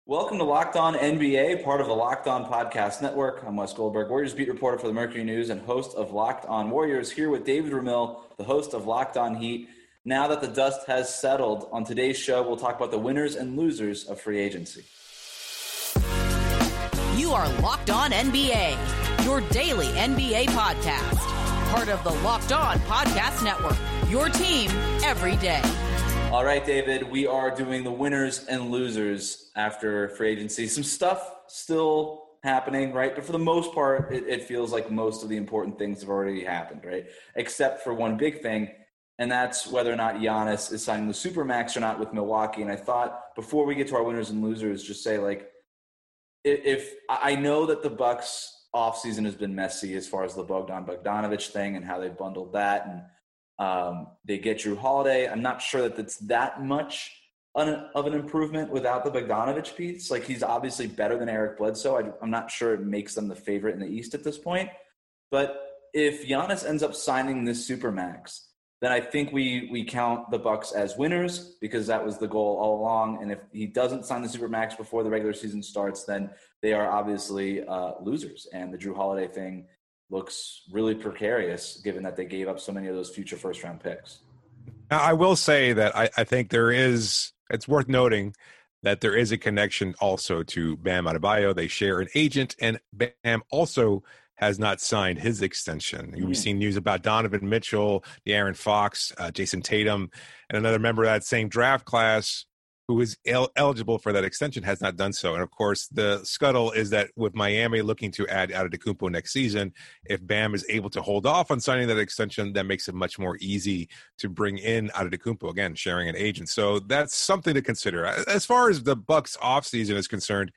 Welcome to Locked On NBA, part of the Locked On Podcast Network. I'm Wes Goldberg, Warriors beat reporter for the Mercury News and host of Locked On Warriors, here with David Ramil, the host of Locked On Heat. Now that the dust has settled, on today's show, we'll talk about the winners and losers of free agency. You are Locked On NBA, your daily NBA podcast. Part of the Locked On Podcast Network, your team every day. All right, David, we are doing the winners and losers after free agency. Some stuff still happening, right? But for the most part, it feels like most of the important things have already happened, right? Except for one big thing, and that's whether or not Giannis is signing the Supermax or not with Milwaukee. And I thought before we get to our winners and losers, just say, like, if I know that the Bucks offseason has been messy as far as the Bogdanovich thing and how they bundled that, and they get Jrue Holiday. I'm not sure that it's that much of an improvement without the Bogdanovich piece. Like, he's obviously better than Eric Bledsoe. I'm not sure it makes them the favorite in the East at this point. But if Giannis ends up signing this Supermax, then I think we count the Bucks as winners because that was the goal all along. And if he doesn't sign the Supermax before the regular season starts, then they are obviously losers. And the Jrue Holiday thing looks really precarious given that they gave up so many of those future first-round picks. Now, I will say that I think it's worth noting that there is a connection also to Bam Adebayo. They share an agent, and Bam also has not signed his extension. We've seen news about Donovan Mitchell, De'Aaron Fox, Jason Tatum, and another member of that same draft class who is eligible for that extension has not done so. And, of course, the scuttle is that with Miami looking to add Antetokounmpo next season, if Bam is able to hold off on signing that extension, that makes it much more easy to bring in Antetokounmpo, again, sharing an agent. So that's something to consider. As far as the Bucks offseason is concerned,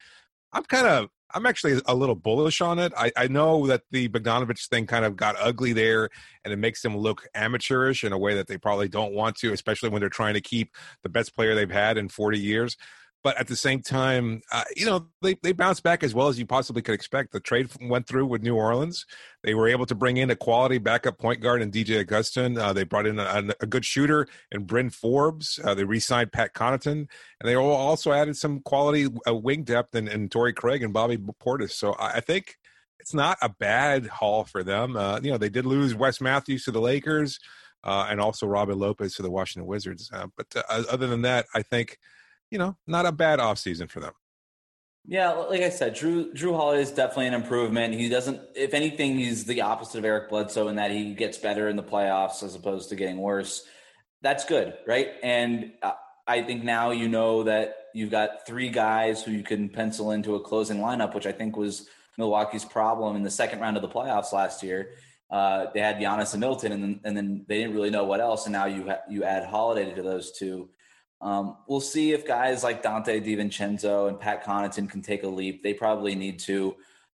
I'm actually a little bullish on it. I know that the Bogdanovich thing kind of got ugly there, and it makes them look amateurish in a way that they probably don't want to, especially when they're trying to keep the best player they've had in 40 years. But at the same time, they bounced back as well as you possibly could expect. The trade went through with New Orleans. They were able to bring in a quality backup point guard in DJ Augustin. They brought in a good shooter in Bryn Forbes. They re-signed Pat Connaughton. And they also added some quality wing depth in Torrey Craig and Bobby Portis. So I think it's not a bad haul for them. They did lose Wes Matthews to the Lakers and also Robin Lopez to the Washington Wizards. But other than that, I think – not a bad offseason for them. Yeah, like I said, Jrue Holiday is definitely an improvement. He doesn't, if anything, he's the opposite of Eric Bledsoe in that he gets better in the playoffs as opposed to getting worse. That's good, right? And I think now you know that you've got three guys who you can pencil into a closing lineup, which I think was Milwaukee's problem in the second round of the playoffs last year. They had Giannis and Middleton, and then they didn't really know what else, and now you add Holiday to those two. We'll see if guys like Dante DiVincenzo and Pat Connaughton can take a leap. They probably need to,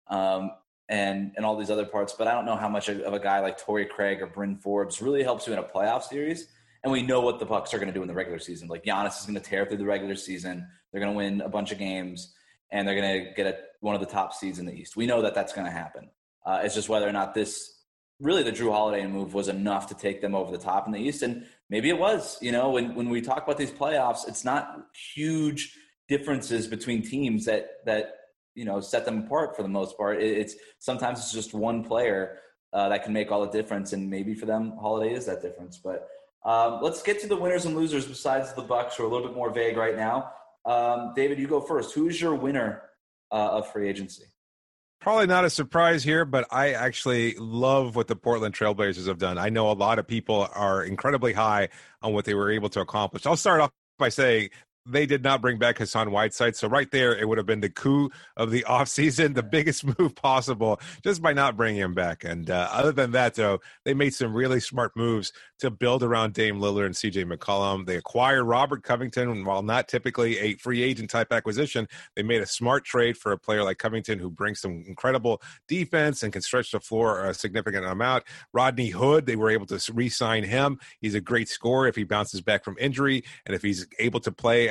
and all these other parts. But I don't know how much of a guy like Torrey Craig or Bryn Forbes really helps you in a playoff series. And we know what the Bucks are going to do in the regular season. Like, Giannis is going to tear through the regular season. They're going to win a bunch of games, and they're going to get one of the top seeds in the East. We know that that's going to happen. It's just whether or not the Jrue Holiday move was enough to take them over the top in the East. And maybe it was. When we talk about these playoffs, it's not huge differences between teams that set them apart for the most part. Sometimes it's just one player that can make all the difference, and maybe for them, Holiday is that difference. But let's get to the winners and losers besides the Bucks, who are a little bit more vague right now. David, you go first. Who is your winner of free agency? Probably not a surprise here, but I actually love what the Portland Trailblazers have done. I know a lot of people are incredibly high on what they were able to accomplish. I'll start off by saying they did not bring back Hassan Whiteside. So right there, it would have been the coup of the offseason, the biggest move possible, just by not bringing him back. And other than that, though, they made some really smart moves to build around Dame Lillard and CJ McCollum. They acquired Robert Covington, and while not typically a free agent type acquisition, they made a smart trade for a player like Covington who brings some incredible defense and can stretch the floor a significant amount. Rodney Hood, they were able to re-sign him. He's a great scorer if he bounces back from injury, and if he's able to play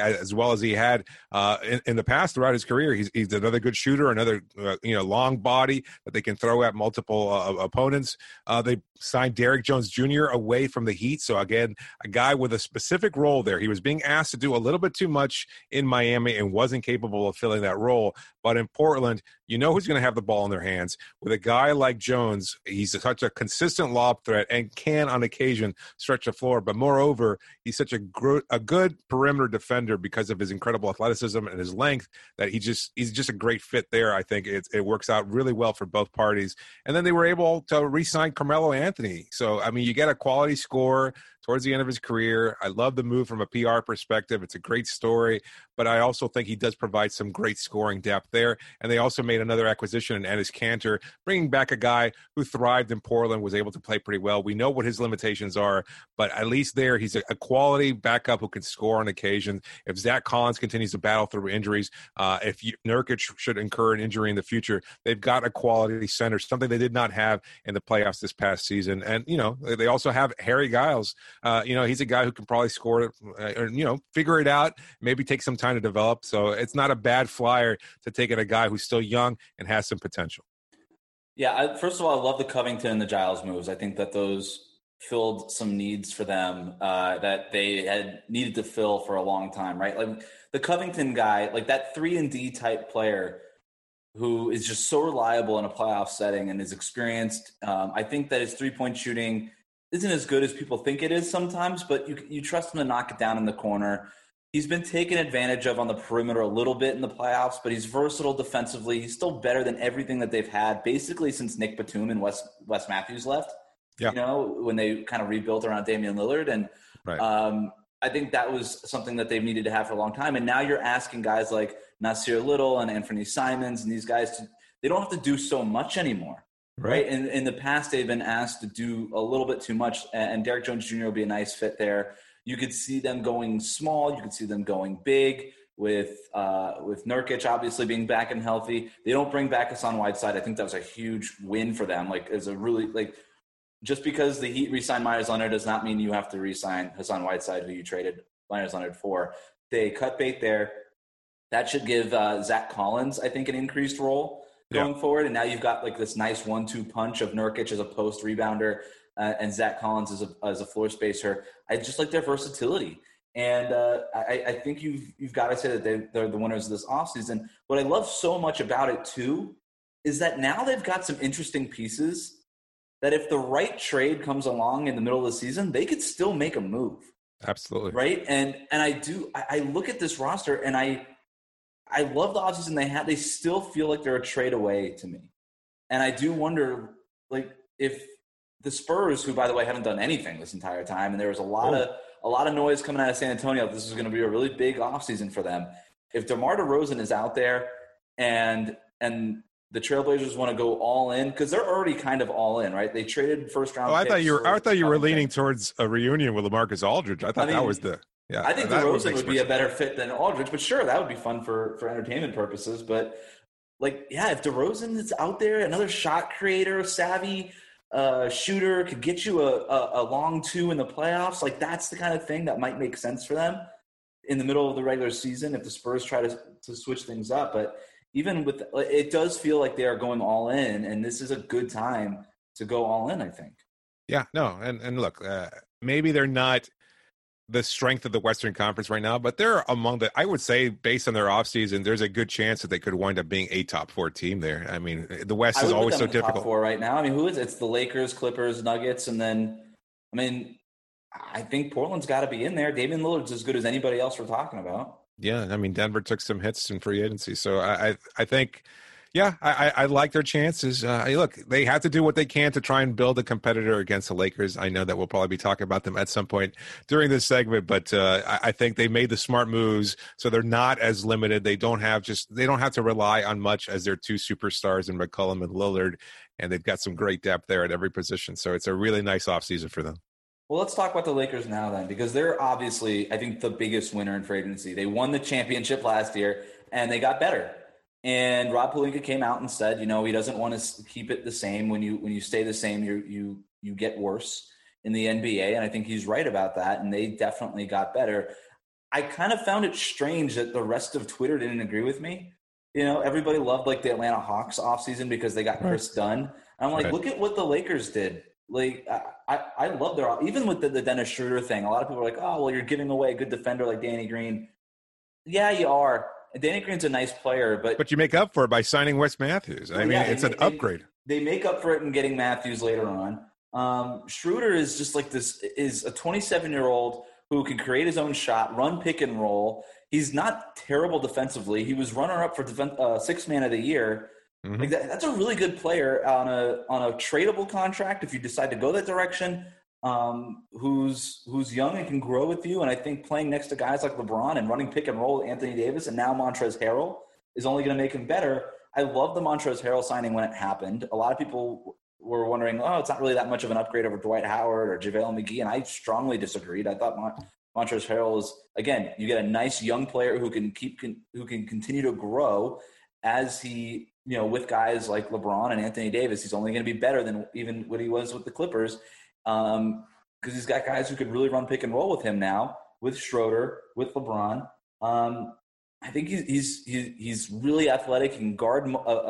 as well as he had in the past throughout his career. He's another good shooter, another long body that they can throw at multiple opponents. They signed Derrick Jones Jr. away from the Heat. So again, a guy with a specific role there. He was being asked to do a little bit too much in Miami and wasn't capable of filling that role. But in Portland, you know who's going to have the ball in their hands. With a guy like Jones, he's such a consistent lob threat and can on occasion stretch the floor. But moreover, he's such a good perimeter defender because of his incredible athleticism and his length that he's just a great fit there. I think it works out really well for both parties. And then they were able to re-sign Carmelo Anthony. So, I mean, you get a quality scorer towards the end of his career. I love the move from a PR perspective. It's a great story, but I also think he does provide some great scoring depth there. And they also made another acquisition in Enes Kanter, bringing back a guy who thrived in Portland, was able to play pretty well. We know what his limitations are, but at least there he's a quality backup who can score on occasion. If Zach Collins continues to battle through injuries, if Nurkic should incur an injury in the future, they've got a quality center, something they did not have in the playoffs this past season. And, they also have Harry Giles. He's a guy who can probably score or figure it out, maybe take some time to develop. So it's not a bad flyer to take at a guy who's still young and has some potential. Yeah, first of all, I love the Covington and the Giles moves. I think that those filled some needs for them that they had needed to fill for a long time, right? Like the Covington guy, like that 3-and-D type player who is just so reliable in a playoff setting and is experienced. I think that his three-point shooting isn't as good as people think it is sometimes, but you trust him to knock it down in the corner. He's been taken advantage of on the perimeter a little bit in the playoffs, but he's versatile defensively. He's still better than everything that they've had basically since Nick Batum and Wes Matthews left, when they kind of rebuilt around Damian Lillard. And right. I think that was something that they've needed to have for a long time. And now you're asking guys like Nasir Little and Anthony Simons and these guys, they don't have to do so much anymore. Right. And in the past, they've been asked to do a little bit too much, and Derrick Jones Jr. will be a nice fit there. You could see them going small. You could see them going big with Nurkic obviously being back and healthy. They don't bring back Hassan Whiteside. I think that was a huge win for them. Just because the Heat re-signed Myers Leonard does not mean you have to re-sign Hassan Whiteside, who you traded Myers Leonard for. They cut bait there. That should give Zach Collins, I think, an increased role going forward. And now you've got like this nice 1-2 punch of Nurkic as a post rebounder and Zach Collins as a floor spacer. I just like their versatility. And I think you've got to say that they're the winners of this offseason. What I love so much about it too is that now they've got some interesting pieces that if the right trade comes along in the middle of the season, they could still make a move. Absolutely. Right. And I look at this roster and I love the offseason they had. They still feel like they're a trade away to me. And I do wonder, like, if the Spurs, who, by the way, haven't done anything this entire time, and there was a lot of noise coming out of San Antonio, this is going to be a really big offseason for them. If DeMar DeRozan is out there and the Trailblazers want to go all in, because they're already kind of all in, right? They traded first round. I thought you were leaning towards a reunion with LaMarcus Aldridge. I think DeRozan would be a better fit than Aldridge, but sure, that would be fun for entertainment purposes. But if DeRozan is out there, another shot creator, savvy shooter, could get you a long two in the playoffs, like that's the kind of thing that might make sense for them in the middle of the regular season if the Spurs try to switch things up. But even with it does feel like they are going all in, and this is a good time to go all in, I think. Yeah, no, and look, maybe they're not the strength of the Western Conference right now, but they're among I would say, based on their offseason, there's a good chance that they could wind up being a top 4 team there. I mean, the West is always so difficult. Top 4 right now. I mean, who is it? It's the Lakers, Clippers, Nuggets, and then, I think Portland's got to be in there. Damian Lillard's as good as anybody else we're talking about. Yeah, I mean, Denver took some hits in free agency, so I think. Yeah, I like their chances. Look, they have to do what they can to try and build a competitor against the Lakers. I know that we'll probably be talking about them at some point during this segment, but I think they made the smart moves, so they're not as limited. They don't have to rely on much as their 2 superstars in McCollum and Lillard, and they've got some great depth there at every position. So it's a really nice offseason for them. Well, let's talk about the Lakers now then, because they're obviously, I think, the biggest winner in free agency. They won the championship last year, and they got better. And Rob Pelinka came out and said, he doesn't want to keep it the same. When you stay the same, you get worse in the NBA. And I think he's right about that. And they definitely got better. I kind of found it strange that the rest of Twitter didn't agree with me. Everybody loved like the Atlanta Hawks offseason because they got Chris Dunn. And I'm like, look at what the Lakers did. Like, I love even with the Dennis Schroeder thing. A lot of people are like, oh, well, you're giving away a good defender like Danny Green. Yeah, you are. Danny Green's a nice player, but you make up for it by signing Wes Matthews. It's an upgrade. They make up for it in getting Matthews later on. Schroeder is just like this. Is a 27-year-old who can create his own shot, run pick and roll. He's not terrible defensively. He was runner-up for Sixth Man of the Year. Mm-hmm. Like that's a really good player on a tradable contract if you decide to go that direction. Who's young and can grow with you. And I think playing next to guys like LeBron and running pick and roll with Anthony Davis and now Montrezl Harrell is only going to make him better. I love the Montrezl Harrell signing when it happened. A lot of people were wondering, it's not really that much of an upgrade over Dwight Howard or JaVale McGee. And I strongly disagreed. I thought Montrezl Harrell is, again, you get a nice young player who can continue to grow as he, with guys like LeBron and Anthony Davis. He's only going to be better than even what he was with the Clippers. Because he's got guys who could really run pick and roll with him now, with Schroeder, with LeBron. I think he's really athletic. He can guard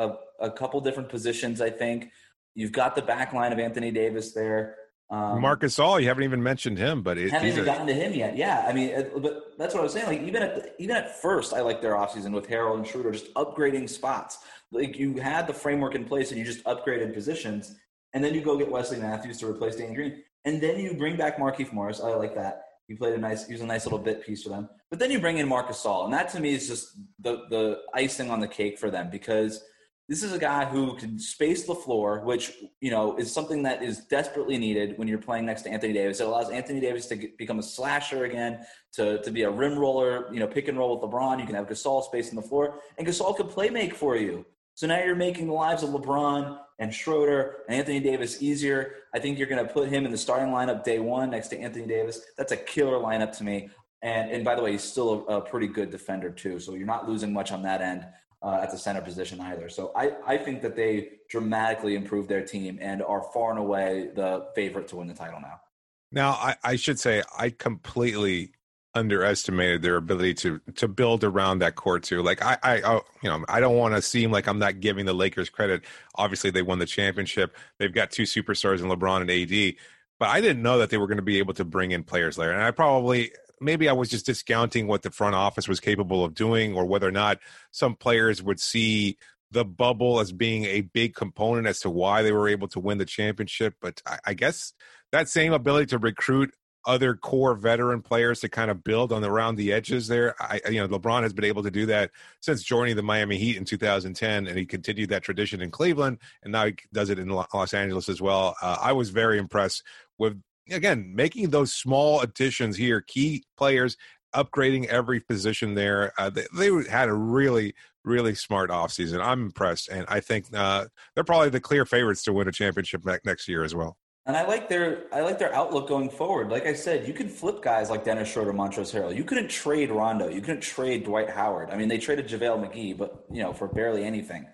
a couple different positions, I think. You've got the back line of Anthony Davis there. Marc Gasol, you haven't even mentioned him, but haven't even gotten to him yet. Yeah, but that's what I was saying. Like even at first, I like their offseason with Harrell and Schroeder just upgrading spots. Like you had the framework in place and you just upgraded positions. And then you go get Wesley Matthews to replace Danny Green. And then you bring back Markieff Morris. I like that. He was a nice little bit piece for them. But then you bring in Marc Gasol. And that to me is just the icing on the cake for them, because this is a guy who can space the floor, which, is something that is desperately needed when you're playing next to Anthony Davis. It allows Anthony Davis to become a slasher again, to be a rim roller, pick and roll with LeBron. You can have Gasol spacing the floor, and Gasol could play make for you. So now you're making the lives of LeBron and Schroeder and Anthony Davis easier. I think you're going to put him in the starting lineup day one next to Anthony Davis. That's a killer lineup to me. And by the way, he's still a pretty good defender too. So you're not losing much on that end at the center position either. So I think that they dramatically improved their team and are far and away the favorite to win the title now. Now, I should say I completely underestimated their ability to build around that core too. Like I don't want to seem like I'm not giving the Lakers credit. Obviously, they won the championship. They've got two superstars in LeBron and AD, but I didn't know that they were going to be able to bring in players there. And maybe I was just discounting what the front office was capable of doing, or whether or not some players would see the bubble as being a big component as to why they were able to win the championship. But I guess that same ability to recruit other core veteran players to kind of build around the edges there. LeBron has been able to do that since joining the Miami Heat in 2010, and he continued that tradition in Cleveland, and now he does it in Los Angeles as well. I was very impressed with, again, making those small additions here, key players, upgrading every position there. They had a really, really smart offseason. I'm impressed, and I think they're probably the clear favorites to win a championship next year as well. And I like their outlook going forward. Like I said, you can flip guys like Dennis Schroeder, Montrezl Harrell. You couldn't trade Rondo. You couldn't trade Dwight Howard. I mean, they traded JaVale McGee, but for barely anything.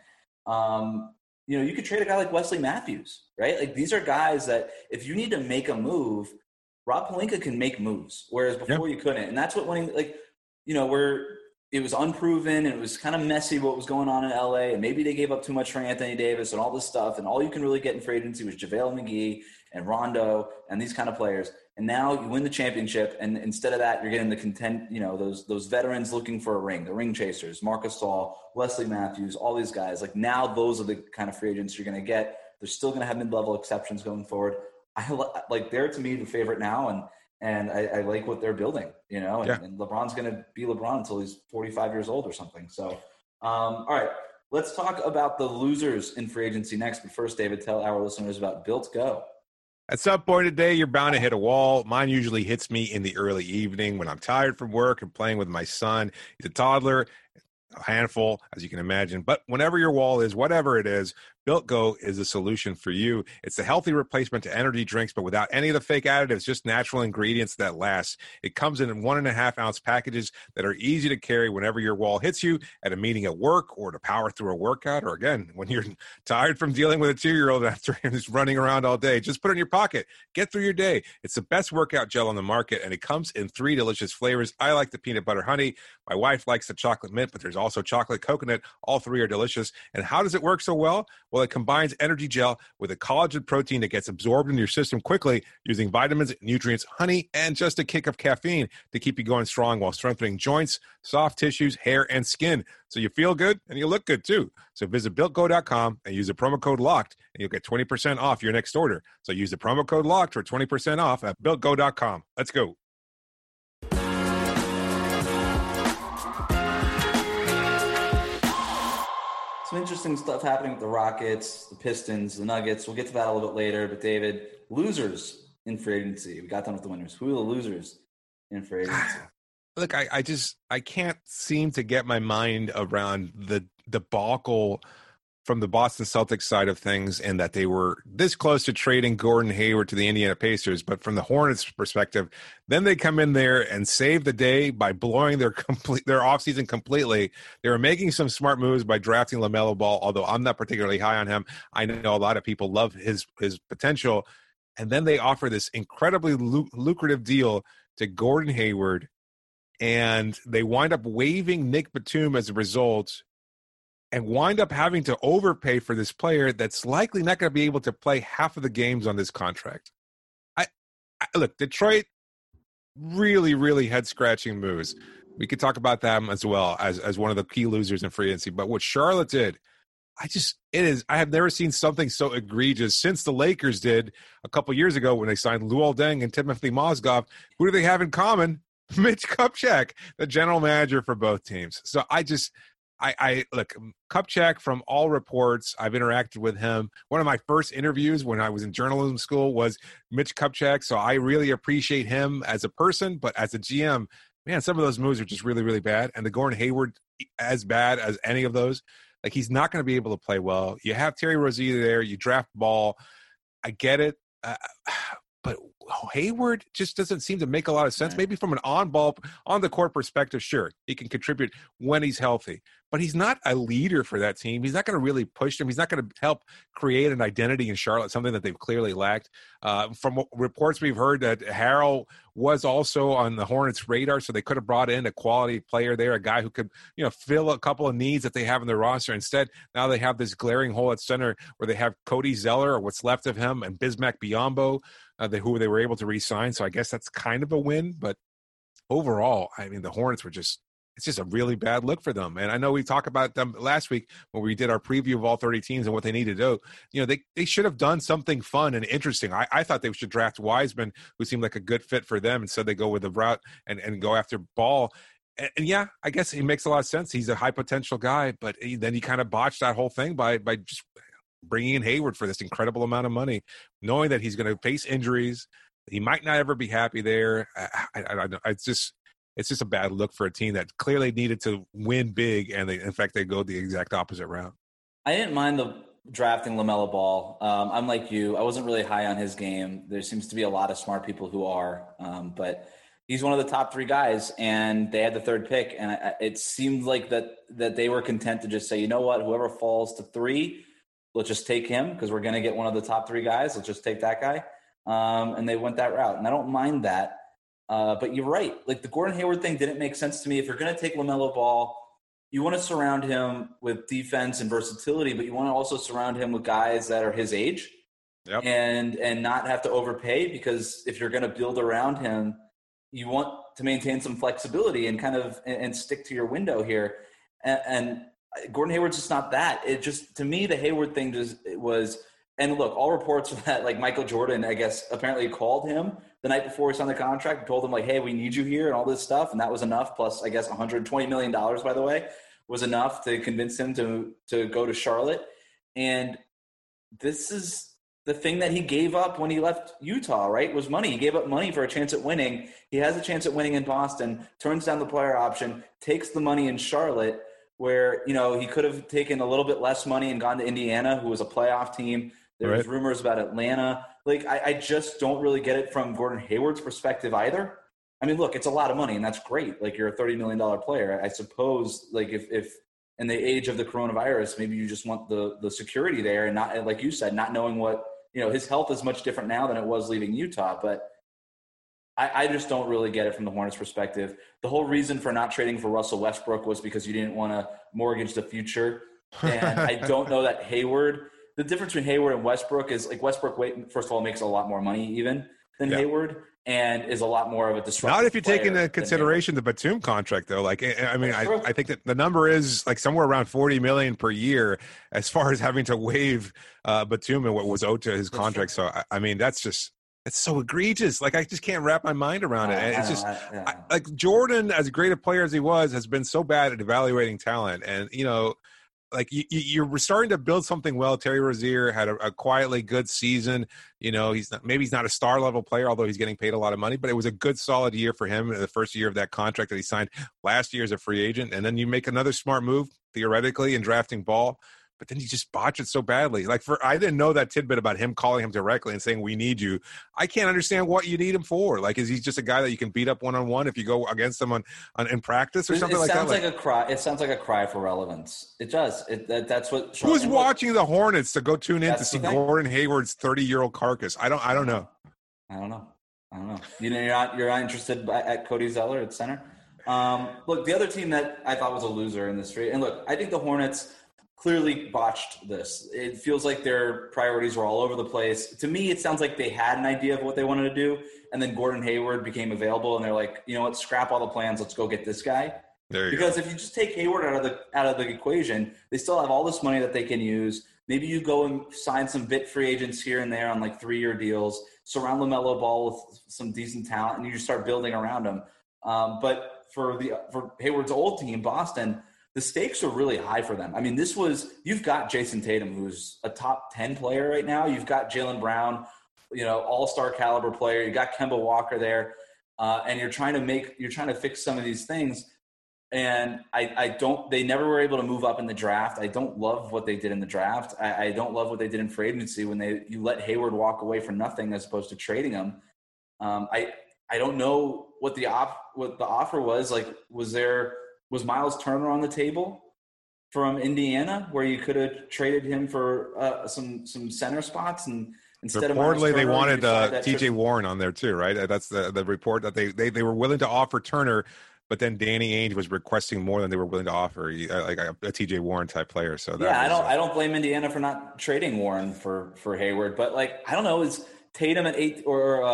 You could trade a guy like Wesley Matthews, right? Like these are guys that if you need to make a move, Rob Pelinka can make moves, whereas before you couldn't. And that's what winning, where it was unproven and it was kind of messy what was going on in LA, and maybe they gave up too much for Anthony Davis and all this stuff, and all you can really get in free agency was JaVale McGee and Rondo and these kind of players. And now you win the championship, and instead of that, you're getting the those veterans looking for a ring, the ring chasers, Marc Gasol, Wesley Matthews, all these guys. Like now those are the kind of free agents you're going to get. They're still going to have mid-level exceptions going forward. They're to me the favorite now, and I like what they're building, and LeBron's going to be LeBron until he's 45 years old or something. So, all right, let's talk about the losers in free agency next. But first, David, tell our listeners about Built Go. At some point today, you're bound to hit a wall. Mine usually hits me in the early evening when I'm tired from work and playing with my son. He's a toddler, a handful, as you can imagine. But whenever your wall is, whatever it is, Built Go is a solution for you. It's a healthy replacement to energy drinks, but without any of the fake additives, just natural ingredients that last. It comes in 1.5 ounce packages that are easy to carry whenever your wall hits you at a meeting at work or to power through a workout, or again, when you're tired from dealing with a 2-year-old after he's running around all day. Just put it in your pocket. Get through your day. It's the best workout gel on the market, and it comes in 3 delicious flavors. I like the peanut butter honey. My wife likes the chocolate mint, but there's also chocolate coconut. All 3 are delicious. And how does it work so well? Well, it combines energy gel with a collagen protein that gets absorbed in your system quickly using vitamins, nutrients, honey, and just a kick of caffeine to keep you going strong while strengthening joints, soft tissues, hair, and skin. So you feel good and you look good too. So visit BuiltGo.com and use the promo code LOCKED and you'll get 20% off your next order. So use the promo code LOCKED for 20% off at BuiltGo.com. Let's go. Some interesting stuff happening with the Rockets, the Pistons, the Nuggets. We'll get to that a little bit later. But David, losers in free agency. We got done with the winners. Who are the losers in free agency? Look, I can't seem to get my mind around the debacle from the Boston Celtics side of things, and that they were this close to trading Gordon Hayward to the Indiana Pacers. But from the Hornets' perspective, then they come in there and save the day by blowing their offseason completely. They were making some smart moves by drafting LaMelo Ball, although I'm not particularly high on him. I know a lot of people love his potential. And then they offer this incredibly lucrative deal to Gordon Hayward, and they wind up waiving Nick Batum as a result, and wind up having to overpay for this player that's likely not going to be able to play half of the games on this contract. I look, Detroit, really, really head-scratching moves. We could talk about them as well as one of the key losers in free agency. But what Charlotte did, I have never seen something so egregious since the Lakers did a couple years ago when they signed Luol Deng and Timothy Mozgov. Who do they have in common? Mitch Kupchak, the general manager for both teams. So I look, Kupchak, from all reports, I've interacted with him. One of my first interviews when I was in journalism school was Mitch Kupchak, so I really appreciate him as a person, but as a GM, man, some of those moves are just really, really bad. And the Gordon Hayward, as bad as any of those. Like, he's not going to be able to play well. You have Terry Rozier there. You draft Ball. I get it. But Hayward just doesn't seem to make a lot of sense. Maybe from an on-the-court perspective, sure, he can contribute when he's healthy. But he's not a leader for that team. He's not going to really push them. He's not going to help create an identity in Charlotte, something that they've clearly lacked. From reports we've heard that Harrell was also on the Hornets' radar, so they could have brought in a quality player there, a guy who could, fill a couple of needs that they have in their roster. Instead, now they have this glaring hole at center where they have Cody Zeller, or what's left of him, and Bismack Biyombo, who they were able to re-sign. So I guess that's kind of a win. But overall, I mean, the Hornets were it's just a really bad look for them. And I know we talked about them last week when we did our preview of all 30 teams and what they need to do. They should have done something fun and interesting. I thought they should draft Wiseman, who seemed like a good fit for them. Instead, they go with the route and go after Ball. And yeah, I guess he makes a lot of sense. He's a high potential guy, but then he kind of botched that whole thing by just bringing in Hayward for this incredible amount of money, knowing that he's going to face injuries. He might not ever be happy there. I it's just a bad look for a team that clearly needed to win big, and in fact, they go the exact opposite route. I didn't mind the drafting LaMelo Ball. I'm like you. I wasn't really high on his game. There seems to be a lot of smart people who are, but he's one of the top 3 guys, and they had the 3rd pick, and it seemed like that they were content to just say, you know what, whoever falls to 3, let's just take him because we're going to get one of the top 3 guys. Let's just take that guy. And they went that route, and I don't mind that. But you're right. Like, the Gordon Hayward thing didn't make sense to me. If you're going to take LaMelo Ball, you want to surround him with defense and versatility, but you want to also surround him with guys that are his age. Yep. And not have to overpay, because if you're going to build around him, you want to maintain some flexibility and and stick to your window here. And Gordon Hayward's just not that. It just, to me, the Hayward thing was. And look, all reports that, like, Michael Jordan, I guess, apparently called him the night before he signed the contract and told him, like, hey, we need you here and all this stuff. And that was enough. Plus, I guess, $120 million, by the way, was enough to convince him to go to Charlotte. And this is the thing that he gave up when he left Utah, right? Was money. He gave up money for a chance at winning. He has a chance at winning in Boston, turns down the player option, takes the money in Charlotte. where, he could have taken a little bit less money and gone to Indiana, who was a playoff team. There's rumors about Atlanta. Like, I just don't really get it from Gordon Hayward's perspective either. I mean, look, it's a lot of money, and that's great. Like, you're a $30 million player. I suppose, like, if in the age of the coronavirus, maybe you just want the security there and not, like you said, not knowing what, his health is much different now than it was leaving Utah. But I just don't really get it from the Hornets' perspective. The whole reason for not trading for Russell Westbrook was because you didn't want to mortgage the future. And I don't know that Hayward – the difference between Hayward and Westbrook is, like, Westbrook, first of all, makes a lot more money even than Hayward, and is a lot lot more of a disruptive. Not if you take into consideration the Batum contract, though. Like, I mean, I think that the number is like somewhere around $40 million per year as far as having to waive Batum and what was owed to his contract. So, I mean, it's so egregious. Like, I just can't wrap my mind around it. And it's just like Jordan, as great a player as he was, has been so bad at evaluating talent. And, like you're starting to build something well. Terry Rozier had a quietly good season. He's not a star level player, although he's getting paid a lot of money, but it was a good solid year for him in the first year of that contract that he signed last year as a free agent. And then you make another smart move theoretically in drafting Ball, but then you just botch it so badly. Like, I didn't know that tidbit about him calling him directly and saying, "We need you." I can't understand what you need him for. Like, is he just a guy that you can beat up one-on-one if you go against him in practice or something like that? It sounds like a cry for relevance. It does. That's what. Who's watching the Hornets to go tune in to see Gordon Hayward's 30-year-old carcass? I don't know. I don't know. You're not interested at Cody Zeller at center. Look, the other team that I thought was a loser in this trade, and look, I think the Hornets clearly botched this. It feels like their priorities were all over the place. To me, it sounds like they had an idea of what they wanted to do, and then Gordon Hayward became available, and they're like, you know what, scrap all the plans, let's go get this guy. Because if you just take Hayward out of the equation, they still have all this money that they can use. Maybe you go and sign some bit free agents here and there on like 3-year deals, surround LaMelo Ball with some decent talent, and you just start building around him. But for Hayward's old team, Boston, the stakes are really high for them. I mean, you've got Jason Tatum, who's a top 10 player right now. You've got Jaylen Brown, all-star caliber player. You got Kemba Walker there, and you're trying to fix some of these things. And they never were able to move up in the draft. I don't love what they did in the draft. I don't love what they did in free agency when you let Hayward walk away for nothing as opposed to trading him. I don't know what the offer was. Like, was Miles Turner on the table from Indiana, where you could have traded him for some center spots, and instead of Miles Turner, they wanted T.J. Warren on there too, right? That's the report that they were willing to offer Turner, but then Danny Ainge was requesting more than they were willing to offer, like a T.J. Warren type player. So I don't blame Indiana for not trading Warren for Hayward, but like, I don't know, is Tatum at 8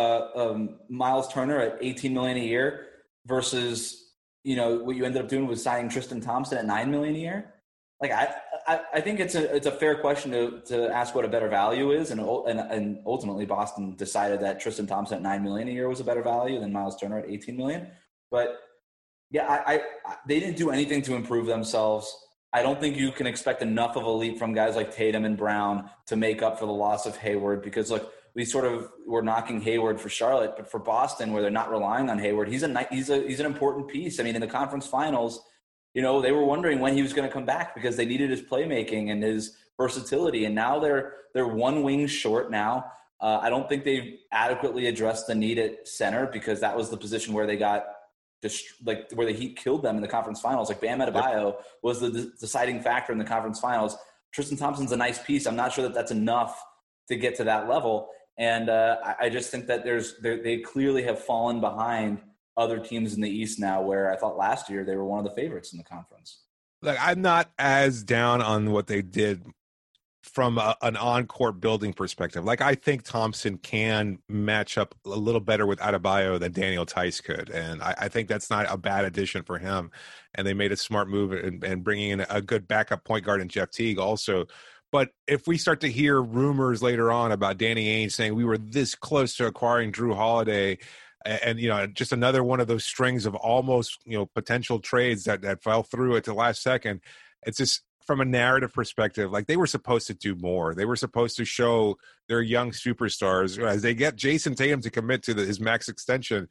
or Miles Turner at $18 million a year versus what you ended up doing was signing Tristan Thompson at $9 million a year. Like, I think it's a fair question to ask what a better value is, and ultimately Boston decided that Tristan Thompson at $9 million a year was a better value than Miles Turner at $18 million. But yeah, they didn't do anything to improve themselves. I don't think you can expect enough of a leap from guys like Tatum and Brown to make up for the loss of Hayward, because look, we sort of were knocking Hayward for Charlotte, but for Boston, where they're not relying on Hayward, he's an important piece. I mean, in the conference finals, they were wondering when he was going to come back because they needed his playmaking and his versatility, and now they're one wing short now. I don't think they've adequately addressed the need at center, because that was the position where they got where the Heat killed them in the conference finals. Like, Bam Adebayo was the deciding factor in the conference finals. Tristan Thompson's a nice piece. I'm not sure that that's enough to get to that level. And I just think that they clearly have fallen behind other teams in the East now, where I thought last year they were one of the favorites in the conference. Like, I'm not as down on what they did from an on-court building perspective. Like, I think Thompson can match up a little better with Adebayo than Daniel Tice could. And I think that's not a bad addition for him. And they made a smart move and bringing in a good backup point guard in Jeff Teague also. But if we start to hear rumors later on about Danny Ainge saying we were this close to acquiring Drew Holiday, and just another one of those strings of almost potential trades that fell through at the last second, it's just, from a narrative perspective, like, they were supposed to do more. They were supposed to show their young superstars, as they get Jason Tatum to commit to his max extension,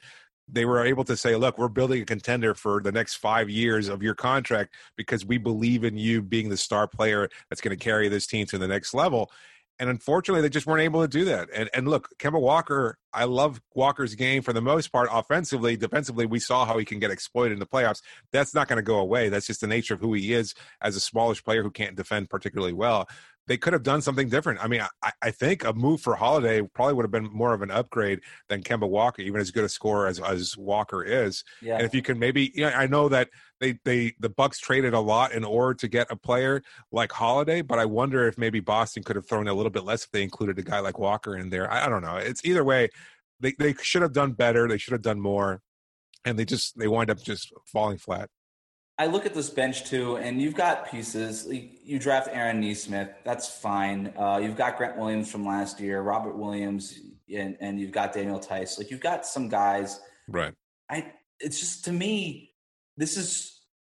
they were able to say, look, we're building a contender for the next 5 years of your contract because we believe in you being the star player that's going to carry this team to the next level. And unfortunately, they just weren't able to do that. And look, Kemba Walker, I love Walker's game for the most part. Offensively, defensively, we saw how he can get exploited in the playoffs. That's not going to go away. That's just the nature of who he is as a smallish player who can't defend particularly well. They could have done something different. I mean, I think a move for Holiday probably would have been more of an upgrade than Kemba Walker, even as good a scorer as Walker is. Yeah. And if you can maybe, I know that the Bucks traded a lot in order to get a player like Holiday, but I wonder if maybe Boston could have thrown a little bit less if they included a guy like Walker in there. I don't know. It's either way. They should have done better. They should have done more, and they wind up just falling flat. I look at this bench too, and you've got pieces. You draft Aaron Nesmith, that's fine. You've got Grant Williams from last year, Robert Williams, and you've got Daniel Tice. Like, you've got some guys. Right. It's just, to me, this is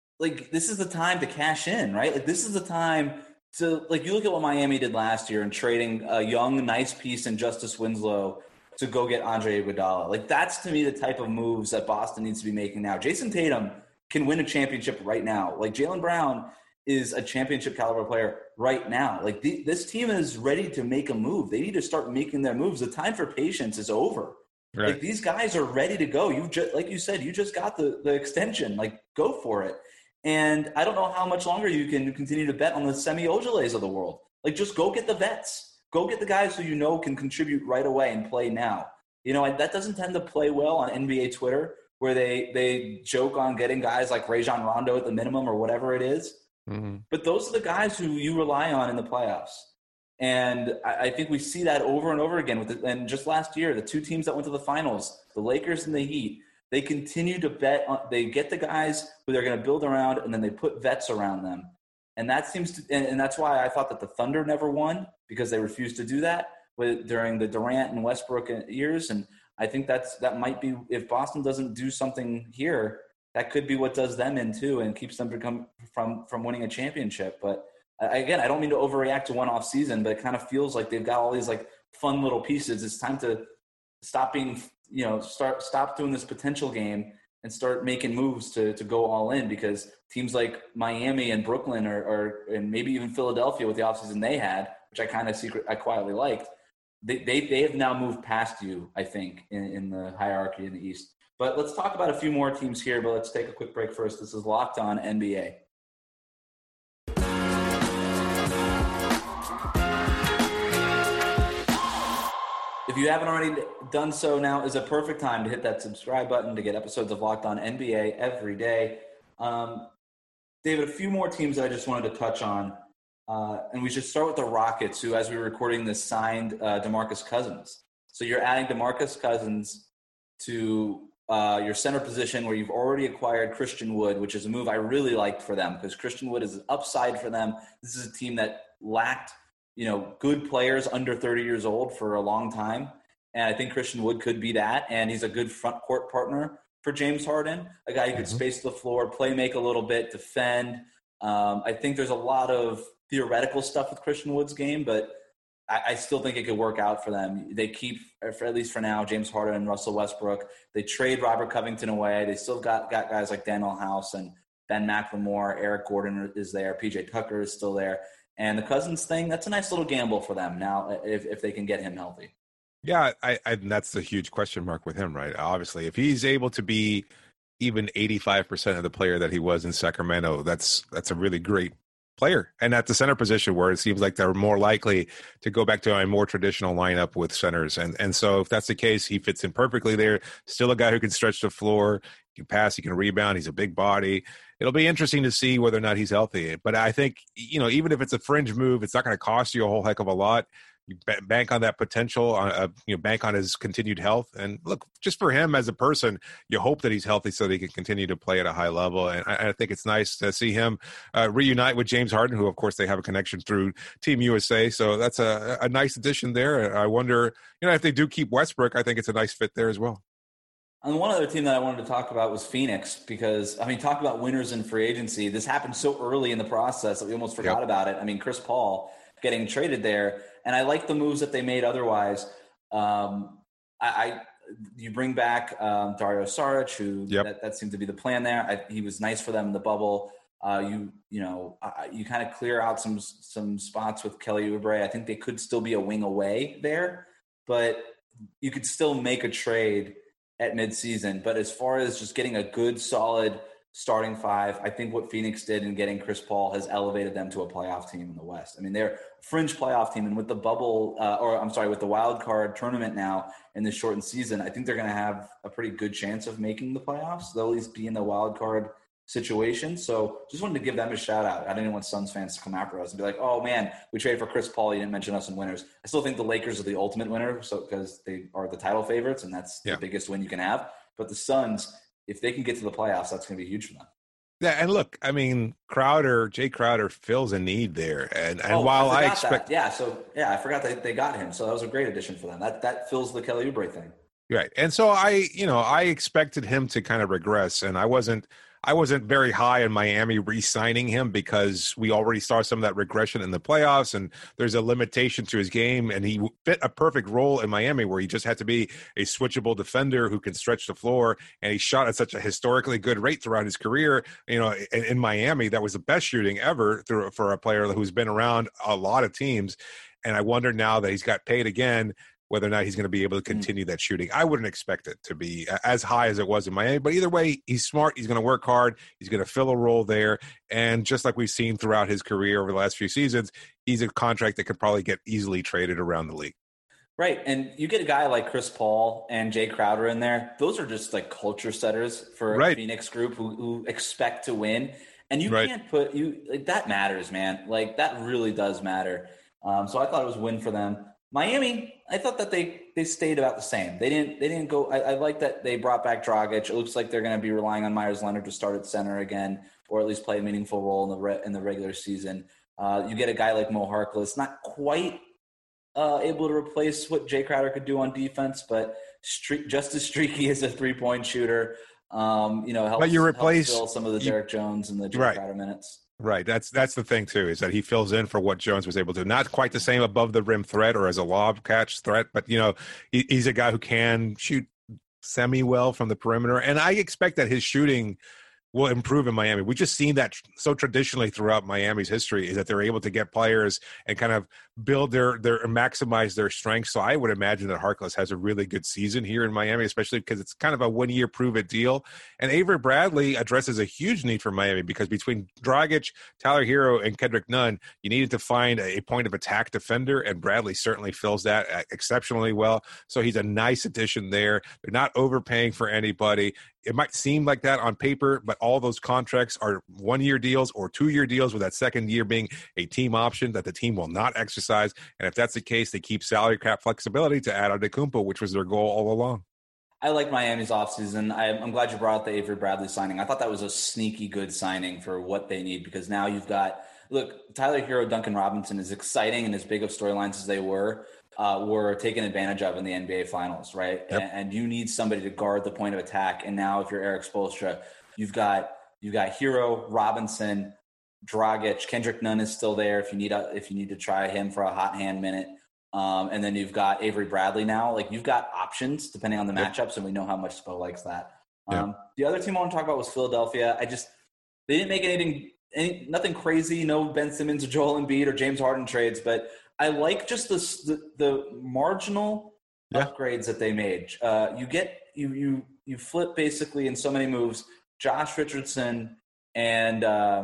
the time to cash in, right? Like, this is the time to, like, you look at what Miami did last year and trading a young, nice piece in Justice Winslow to go get Andre Iguodala. Like, that's, to me, the type of moves that Boston needs to be making now. Jason Tatum can win a championship right now. Like, Jaylen Brown is a championship caliber player right now. Like, this team is ready to make a move. They need to start making their moves. The time for patience is over. Right. Like, these guys are ready to go. Like you said, you just got the extension. Like, go for it. And I don't know how much longer you can continue to bet on the Semi Ojeleyes of the world. Like, just go get the vets. Go get the guys who you know can contribute right away and play now. That doesn't tend to play well on NBA Twitter, where they joke on getting guys like Rajon Rondo at the minimum or whatever it is. Mm-hmm. But those are the guys who you rely on in the playoffs. And I think we see that over and over again. And just last year, the two teams that went to the finals, the Lakers and the Heat, they continue to bet on, they get the guys who they're going to build around, and then they put vets around them. And that seems to, and that's why I thought that the Thunder never won, because they refused to do that during the Durant and Westbrook years. And I think that might be, if Boston doesn't do something here, that could be what does them in too and keeps them from winning a championship. But again, I don't mean to overreact to one off season, but it kind of feels like they've got all these like fun little pieces. It's time to stop being, stop doing this potential game and start making moves to go all in, because teams like Miami and Brooklyn and maybe even Philadelphia with the offseason they had, which I quietly liked, they have now moved past you, I think, in the hierarchy in the East. But let's talk about a few more teams here, but let's take a quick break first. This is Locked On NBA. If you haven't already done so, now is a perfect time to hit that subscribe button to get episodes of Locked On NBA every day. David, a few more teams that I just wanted to touch on. And we should start with the Rockets, who, as we were recording this, signed DeMarcus Cousins. So you're adding DeMarcus Cousins to your center position, where you've already acquired Christian Wood, which is a move I really liked for them, because Christian Wood is an upside for them. This is a team that lacked, good players under 30 years old for a long time. And I think Christian Wood could be that. And he's a good front court partner for James Harden, a guy who could space the floor, play make a little bit, defend. I think there's a lot of theoretical stuff with Christian Wood's game, but I still think it could work out for them. They keep, at least for now, James Harden and Russell Westbrook. They trade Robert Covington away. They still got guys like Daniel House and Ben McLemore. Eric Gordon is there. PJ Tucker is still there. And the Cousins thing, that's a nice little gamble for them now if they can get him healthy. Yeah, and that's the huge question mark with him, right? Obviously, if he's able to be even 85% of the player that he was in Sacramento, that's a really great player. And at the center position, where it seems like they're more likely to go back to a more traditional lineup with centers. And so if that's the case, he fits in perfectly there. Still a guy who can stretch the floor, he can pass, he can rebound, he's a big body. It'll be interesting to see whether or not he's healthy. But I think, even if it's a fringe move, it's not going to cost you a whole heck of a lot. You bank on that potential, bank on his continued health. And look, just for him as a person, you hope that he's healthy so that he can continue to play at a high level. And I think it's nice to see him reunite with James Harden, who, of course, they have a connection through Team USA. So that's a nice addition there. I wonder, if they do keep Westbrook, I think it's a nice fit there as well. And one other team that I wanted to talk about was Phoenix, because, talk about winners in free agency. This happened so early in the process that we almost forgot about it. Chris Paul getting traded there. And I like the moves that they made otherwise. I you bring back Dario Saric, who that seemed to be the plan there. He was nice for them in the bubble. You kind of clear out some spots with Kelly Oubre. I think they could still be a wing away there, but you could still make a trade at midseason. But as far as just getting a good, solid starting five, I think what Phoenix did in getting Chris Paul has elevated them to a playoff team in the West. I mean, they're a fringe playoff team, and with the with the wild card tournament now in this shortened season, I think they're going to have a pretty good chance of making the playoffs. They'll at least be in the wild card situation. So just wanted to give them a shout out. I didn't want Suns fans to come after us and be like, oh man, we traded for Chris Paul. You didn't mention us in winners. I still think the Lakers are the ultimate winner, so because they are the title favorites, and that's the biggest win you can have. But the Suns, if they can get to the playoffs, that's going to be huge for them. Yeah, and look, I mean, Jay Crowder fills a need there, and while I expect, I forgot that they got him, so that was a great addition for them. That fills the Kelly Oubre thing, right? And so I expected him to kind of regress, and I wasn't very high in Miami re-signing him because we already saw some of that regression in the playoffs, and there's a limitation to his game, and he fit a perfect role in Miami where he just had to be a switchable defender who can stretch the floor, and he shot at such a historically good rate throughout his career. In Miami, that was the best shooting ever for a player who's been around a lot of teams, and I wonder now that he's got paid again, whether or not he's going to be able to continue that shooting. I wouldn't expect it to be as high as it was in Miami, but either way, he's smart. He's going to work hard. He's going to fill a role there. And just like we've seen throughout his career over the last few seasons, he's a contract that could probably get easily traded around the league. Right. And you get a guy like Chris Paul and Jay Crowder in there. Those are just like culture setters for a Phoenix group who expect to win. And you can't put that matters, man. Like that really does matter. So I thought it was a win for them. Miami, I thought that they stayed about the same. They didn't go. I like that they brought back Dragic. It looks like they're going to be relying on Myers Leonard to start at center again, or at least play a meaningful role in the regular season. You get a guy like Mo Harkless, not quite able to replace what Jay Crowder could do on defense, but just as streaky as a 3-point shooter. Helps fill some of the Derek Jones and the Jay Crowder minutes. Right. That's the thing, too, is that he fills in for what Jones was able to do. Not quite the same above the rim threat or as a lob catch threat, but, he's a guy who can shoot semi-well from the perimeter. And I expect that his shooting will improve in Miami. We've just seen that so traditionally throughout Miami's history, is that they're able to get players and kind of build their maximize their strengths. So I would imagine that Harkless has a really good season here in Miami, especially because it's kind of a 1-year prove-it deal. And Avery Bradley addresses a huge need for Miami because between Dragic, Tyler Hero, and Kendrick Nunn, you needed to find a point of attack defender, and Bradley certainly fills that exceptionally well. So he's a nice addition there. They're not overpaying for anybody. It might seem like that on paper, but all those contracts are 1-year deals or 2-year deals, with that second year being a team option that the team will not exercise. And if that's the case, they keep salary cap flexibility to add Antetokounmpo, which was their goal all along. I like Miami's offseason. I'm glad you brought up the Avery Bradley signing. I thought that was a sneaky good signing for what they need, because now you've got – Tyler Hero, Duncan Robinson, as exciting and as big of storylines as they were taken advantage of in the NBA Finals, right? Yep. And you need somebody to guard the point of attack. And now if you're Eric Spoelstra, you've got Hero, Robinson, Dragic, Kendrick Nunn is still there if you need to try him for a hot hand minute. And then you've got Avery Bradley now. Like, you've got options depending on the matchups, and we know how much Spo likes that. The other team I want to talk about was Philadelphia. They didn't make nothing crazy, no Ben Simmons or Joel Embiid or James Harden trades, but I like just the marginal upgrades that they made. You flip basically in so many moves Josh Richardson and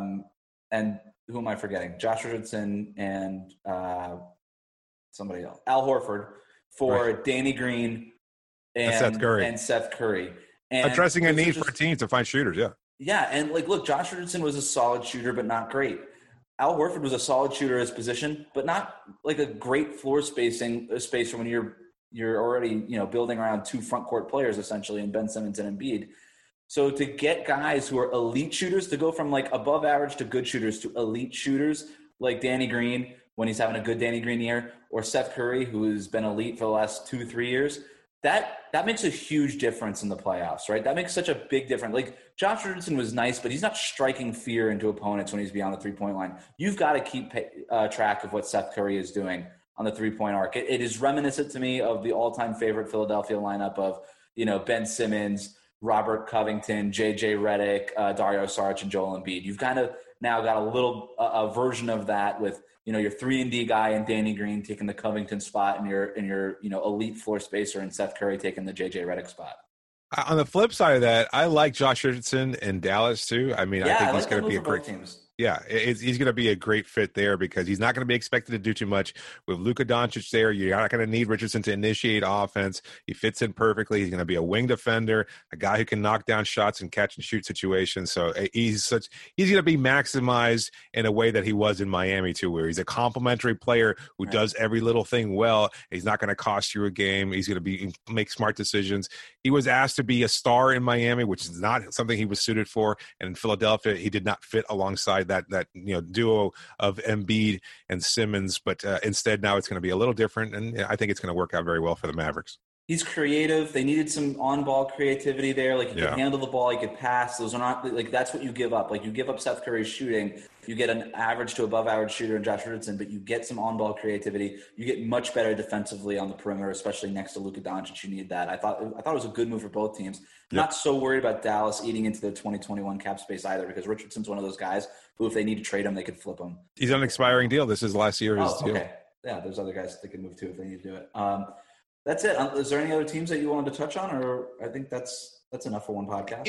who am I forgetting? Josh Richardson and somebody else, Al Horford, for Danny Green and Seth Curry. And addressing a need for a team to find shooters, Yeah, and Josh Richardson was a solid shooter, but not great. Al Horford was a solid shooter at his position, but not like a great floor spacer when you're already building around two front court players essentially in Ben Simmons and Embiid. So to get guys who are elite shooters, to go from above average to good shooters to elite shooters like Danny Green when he's having a good Danny Green year, or Seth Curry, who has been elite for the last 2-3 years, that makes a huge difference in the playoffs, right? That makes such a big difference. Josh Richardson was nice, but he's not striking fear into opponents when he's beyond the 3-point line. You've got to keep track of what Seth Curry is doing on the 3-point arc. It is reminiscent to me of the all-time favorite Philadelphia lineup of, Ben Simmons, Robert Covington, J.J. Redick, Dario Saric, and Joel Embiid. You've kind of now got a version of that with, your 3-and-D guy and Danny Green taking the Covington spot and your elite floor spacer and Seth Curry taking the J.J. Redick spot. On the flip side of that, I like Josh Richardson in Dallas too. I mean, I think he's going to be a great team. Yeah, he's going to be a great fit there because he's not going to be expected to do too much. With Luka Doncic there, you're not going to need Richardson to initiate offense. He fits in perfectly. He's going to be a wing defender, a guy who can knock down shots and catch and shoot situations. So he's going to be maximized in a way that he was in Miami too, where he's a complementary player who does every little thing well. He's not going to cost you a game. He's going to make smart decisions. He was asked to be a star in Miami, which is not something he was suited for. And in Philadelphia, he did not fit alongside that duo of Embiid and Simmons. But instead, now it's going to be a little different, and I think it's going to work out very well for the Mavericks. He's creative. They needed some on-ball creativity there. Like, he could handle the ball, he could pass. Those are not – like, that's what you give up. Like, you give up Seth Curry's shooting. You get an average to above-average shooter in Josh Richardson, but you get some on-ball creativity. You get much better defensively on the perimeter, especially next to Luka Doncic. You need that. I thought it was a good move for both teams. Not so worried about Dallas eating into their 2021 cap space either, because Richardson's one of those guys who, if they need to trade him, they could flip him. He's on an expiring deal. This is last year. Okay. Yeah, there's other guys that can move too if they need to do it. That's it. Is there any other teams that you wanted to touch on, or I think that's enough for one podcast?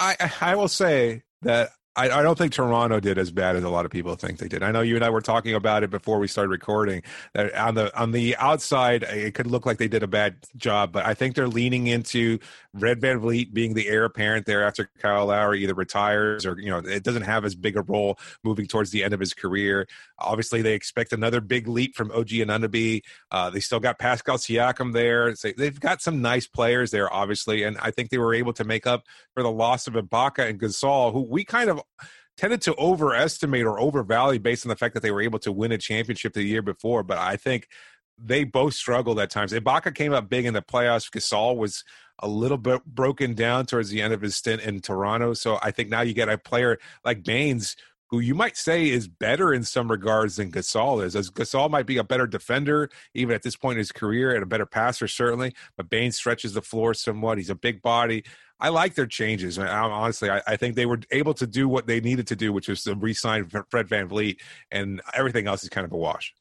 I will say that I don't think Toronto did as bad as a lot of people think they did. I know you and I were talking about it before we started recording, that on the outside, it could look like they did a bad job, but I think they're leaning into Fred VanVleet being the heir apparent there after Kyle Lowry either retires or, it doesn't have as big a role moving towards the end of his career. Obviously, they expect another big leap from OG Anunoby. They still got Pascal Siakam there. They've got some nice players there, obviously, and I think they were able to make up for the loss of Ibaka and Gasol, who we kind of tended to overestimate or overvalue based on the fact that they were able to win a championship the year before. But I think they both struggled at times. Ibaka came up big in the playoffs. Gasol was a little bit broken down towards the end of his stint in Toronto. So I think now you get a player like Baines, who you might say is better in some regards than Gasol is. As Gasol might be a better defender, even at this point in his career, and a better passer, certainly. But Baines stretches the floor somewhat. He's a big body. I like their changes. Honestly, I think they were able to do what they needed to do, which was to re-sign Fred VanVleet, and everything else is kind of a wash.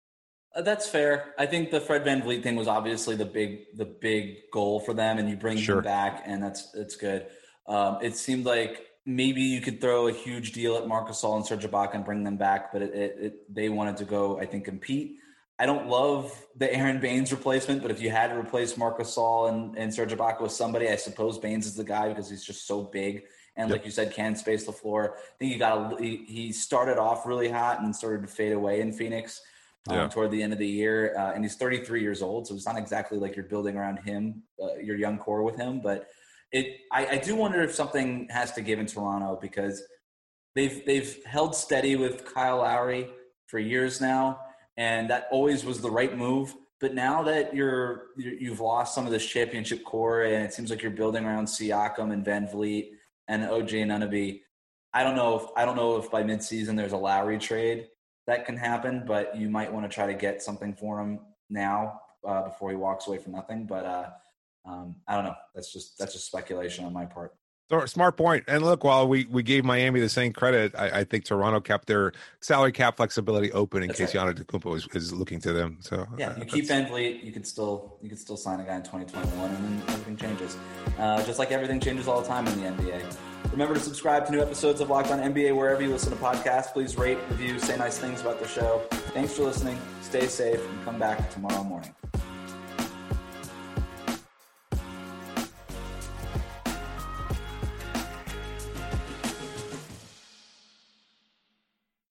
That's fair. I think the Fred VanVleet thing was obviously the big goal for them, and you bring him back, and it's good. It seemed like maybe you could throw a huge deal at Marc Gasol and Serge Ibaka and bring them back, but they wanted to go, I think, compete. I don't love the Aaron Baines replacement, but if you had to replace Marc Gasol and Serge Ibaka with somebody, I suppose Baines is the guy because he's just so big and, like you said, can space the floor. I think he started off really hot and started to fade away in Phoenix toward the end of the year, and he's 33 years old, so it's not exactly like you're building around him, your young core with him, but I do wonder if something has to give in Toronto because they've held steady with Kyle Lowry for years now. And that always was the right move. But now that you've lost some of this championship core, and it seems like you're building around Siakam and VanVleet and OG Anunoby, I don't know if by midseason there's a Lowry trade that can happen. But you might want to try to get something for him now before he walks away for nothing. But I don't know. That's just speculation on my part. Smart point. And look, while we gave Miami the same credit, I think Toronto kept their salary cap flexibility open in case Giannis Antetokounmpo is looking to them. So yeah, you keep VanVleet, you could still sign a guy in 2021, and then everything changes. Just like everything changes all the time in the NBA. Remember to subscribe to new episodes of Locked On NBA wherever you listen to podcasts. Please rate, review, say nice things about the show. Thanks for listening. Stay safe, and come back tomorrow morning.